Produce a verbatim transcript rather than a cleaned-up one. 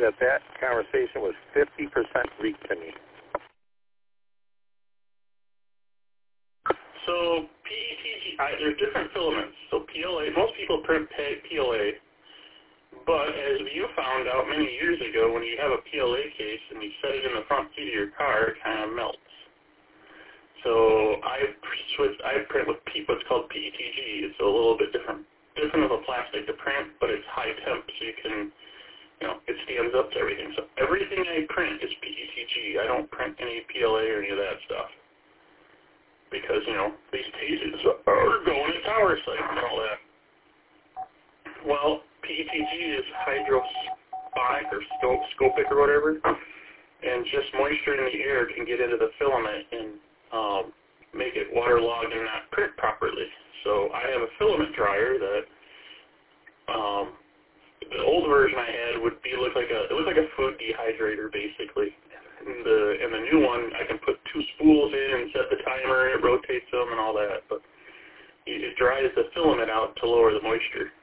that that conversation was fifty percent Greek to me. So P E T G, I, there's different filaments. So P L A, most people print P L A, but as you found out many years ago, when you have a P L A case and you set it in the front seat of your car, it kind of melts. So I switched, I print with P, what's called P E T G. It's a little bit different, different of a plastic to print, but it's high temp, so you can, you know, it stands up to everything. So everything I print is P E T G. I don't print any P L A or any of that stuff. Because, you know, these cases are going to tower sites and all that. Well, P E T G is hydrophilic or scopic or whatever, and just moisture in the air can get into the filament and um, make it waterlogged and not print properly. So I have a filament dryer that um, the old version I had would be look like a it looked like a food dehydrator basically. And the and the new one, I can put two spools in and set the timer, and it rotates them and all that. But it dries the filament out to lower the moisture.